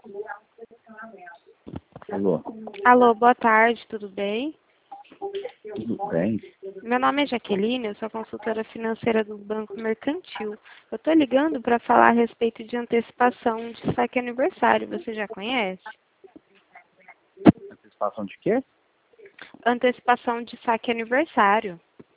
Alô? Alô, boa tarde, tudo bem? Tudo bem? Meu nome é Jaqueline, eu sou consultora financeira do Banco Mercantil. Eu estou ligando para falar a respeito de antecipação de saque aniversário. Você já conhece? Antecipação de quê? Antecipação de saque aniversário.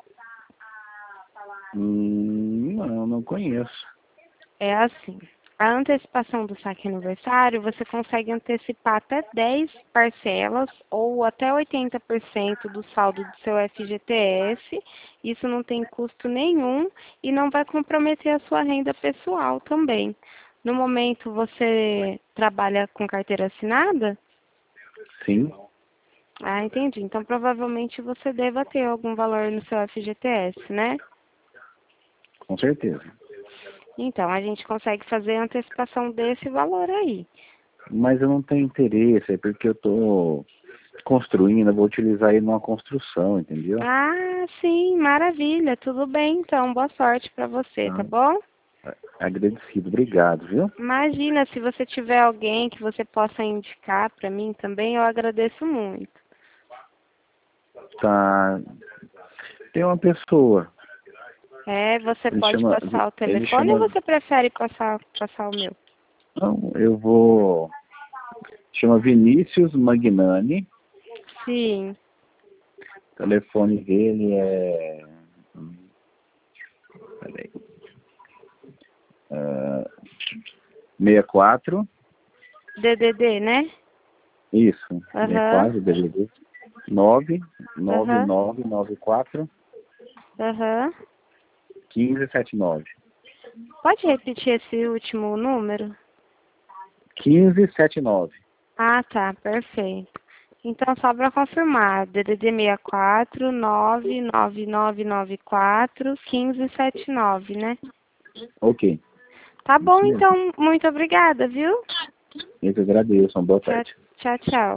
Não conheço. É assim. A antecipação do saque aniversário, você consegue antecipar até 10 parcelas ou até 80% do saldo do seu FGTS. Isso não tem custo nenhum e não vai comprometer a sua renda pessoal também. No momento, você trabalha com carteira assinada? Sim, Ah, entendi. Então, provavelmente você deva ter algum valor no seu FGTS, né? com certeza. Então, a gente consegue fazer a antecipação desse valor aí. Mas eu não tenho interesse, é porque eu estou construindo, eu vou utilizar ele numa construção, entendeu? Ah, sim, maravilha. Tudo bem, então. Boa sorte para você, tá bom? Agradecido, obrigado, viu? Imagina, se você tiver alguém que você possa indicar para mim também, eu agradeço muito. Tá. Tem uma pessoa, É, você ele pode chama, passar o ele telefone ou chama, você prefere passar o meu? não, eu vou, chama Vinícius Magnani, Sim. o telefone dele é, peraí, 64, DDD, né? isso, Aham, 64, DDD, 9, aham, 9994, aham. 1579. Pode repetir esse último número? 1579. Ah, tá, perfeito. Então, só para confirmar, DDD 64 99994 1579, né? Ok, Tá bom, isso mesmo. então, muito obrigada, viu? Eu que agradeço, uma boa Tchau, tarde. tchau, tchau.